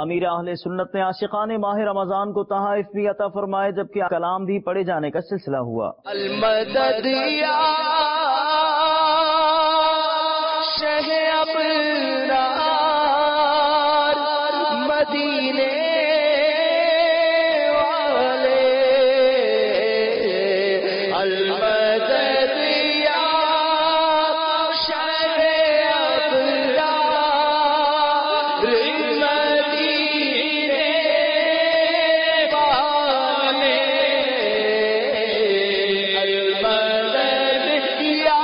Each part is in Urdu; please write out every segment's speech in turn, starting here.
امیر اہل سنت نے عاشقان ماہ رمضان کو تحائف بھی عطا فرمائے، جبکہ کلام بھی پڑھے جانے کا سلسلہ ہوا۔ المدد یا شہ ابرار مدینے والے، المدد یا شہ ابرار مدینے والے، المدد یا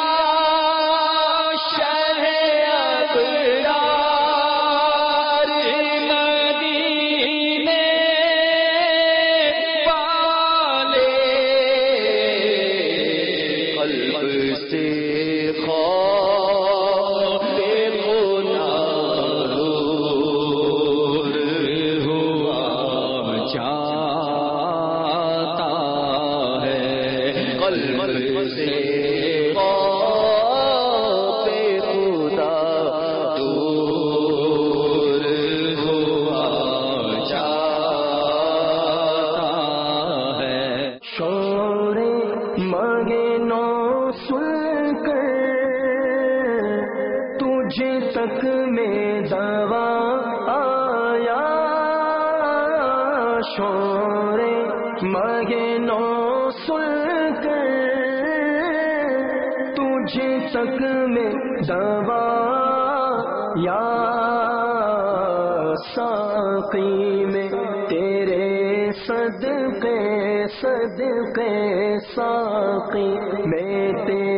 شہ ابرار مدینے والے، قلب سے خوف خدا دور ہوا جاتا ہے، قلب سے خوف خدا دور ہوا جاتا ہے۔ شور مانگے نو سن کر تجھے تک میں دوا آیا، شور مانگے نو سن کر تجھے تک میں دوا یا ساقی میں تیرے صدقے صدقے ساقی میں تیرے